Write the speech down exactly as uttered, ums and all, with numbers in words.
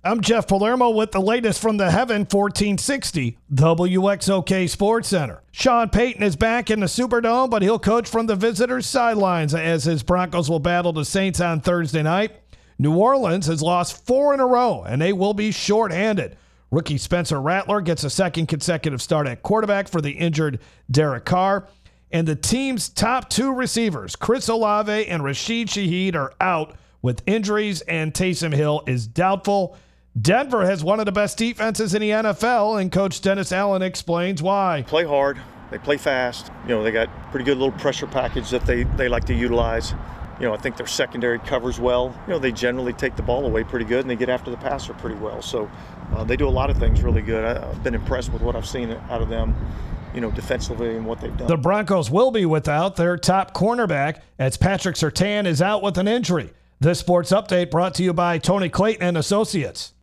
I'm Jeff Palermo with the latest from the Heaven fourteen sixty W X O K Sports Center. Sean Payton is back in the Superdome, but he'll coach from the visitors' sidelines as his Broncos will battle the Saints on Thursday night. New Orleans has lost four in a row, and they will be shorthanded. Rookie Spencer Rattler gets a second consecutive start at quarterback for the injured Derek Carr. And the team's top two receivers, Chris Olave and Rashid Shaheed, are out with injuries, and Taysom Hill is doubtful. Denver has one of the best defenses in the N F L, and Coach Dennis Allen explains why. Play hard. They play fast. You know, they got pretty good little pressure package that they, they like to utilize. You know, I think their secondary covers well. You know, they generally take the ball away pretty good, and they get after the passer pretty well. So uh, they do a lot of things really good. I, I've been impressed with what I've seen out of them, you know, defensively and what they've done. The Broncos will be without their top cornerback as Patrick Surtain is out with an injury. This sports update brought to you by Tony Clayton and Associates.